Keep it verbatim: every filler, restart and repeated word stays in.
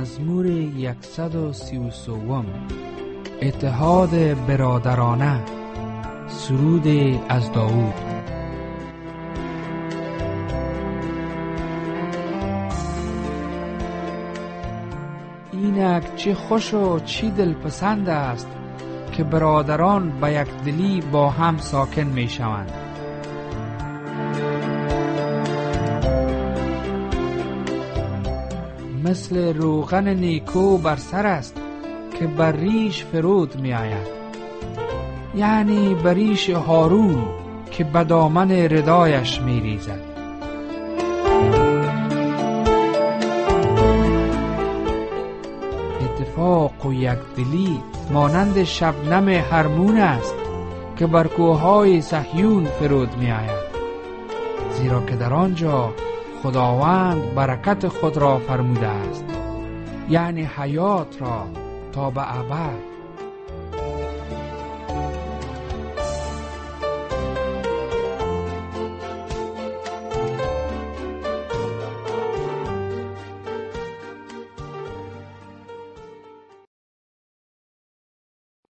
مزمور صد و سی و سه. اتحاد برادرانه، سرود از داوود. اینک چه خوش و چه دلپسند است که برادران به یک دلی با هم ساکن می شوند. مثل روغن نیکو بر سر است که بر ریش فرود می آید، یعنی بر ریش هارون که به دامن ردایش می ریزد. اتفاق و یکدلی مانند شبنم هرمون است که بر کوههای صهیون فرود می آید، زیرا که در آنجا خداوند برکت خود را فرموده است، یعنی حیات را تا به ابد.